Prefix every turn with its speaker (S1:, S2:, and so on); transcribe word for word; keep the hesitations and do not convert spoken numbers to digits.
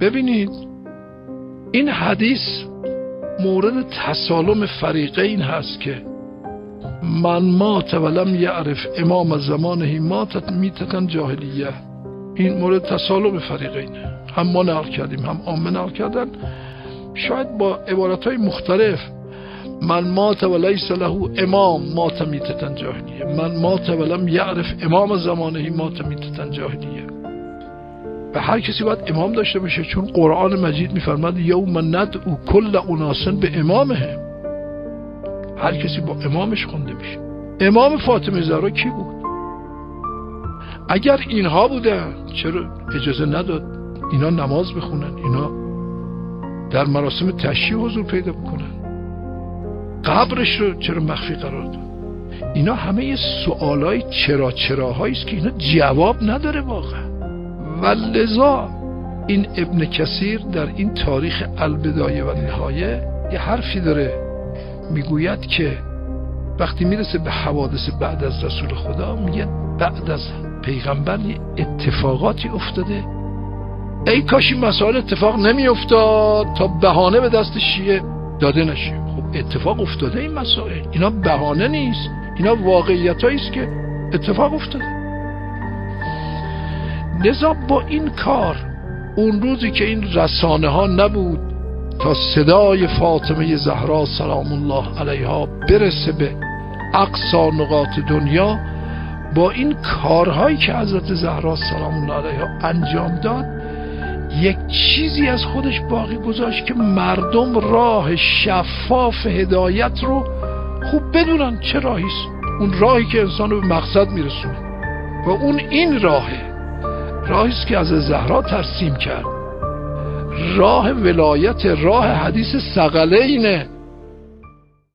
S1: ببینید این حدیث مورد تسالم فریقین هست که من مات ولم یعرف امام زمانه ماتت میتتن جاهلیه. این مورد تسالم فریقینه، هم ما نقل کردیم هم عامه نقل کردن، شاید با عبارتهای مختلف. من مات ولیس له امام مات میتتن جاهلیه، من مات ولم یعرف امام زمانه مات میتتن جاهلیه. و هر کسی باید امام داشته باشه، چون قرآن مجید میفرماد یوم ندعو کل اناس به امامه. هر کسی با امامش خونده میشه. امام فاطمه زهرا کی بود؟ اگر اینها بودن چرا اجازه نداد اینا نماز بخونن، اینا در مراسم تشییع حضور پیدا بکنن؟ قبرش رو چرا مخفی قرار داد؟ اینا همه یه سوالای چرا چراهایی است که اینا جواب نداره واقعا. و لذا این ابن کثیر در این تاریخ البدایه و نهایه یه حرفی داره، میگوید که وقتی میرسه به حوادث بعد از رسول خدا، میگه بعد از پیغمبر اتفاقاتی افتاده، ای کاش این مسائل اتفاق نمی افتاد تا بهانه به دست شیعه داده نشه. خب اتفاق افتاده این مسائل، اینا بهانه نیست، اینا واقعیتایی است که اتفاق افتاده. لذا با این کار اون روزی که این رسانه ها نبود تا صدای فاطمه زهرا سلام الله علیها برسه به اقصا نقاط دنیا، با این کارهایی که حضرت زهرا سلام الله علیها انجام داد، یک چیزی از خودش باقی گذاشت که مردم راه شفاف هدایت رو خوب بدونن چه راهیست. اون راهی که انسان رو به مقصد میرسونه و اون این راهه، راهیست که از زهرا ترسیم کرد، راه ولایت، راه حدیث ثقلینه.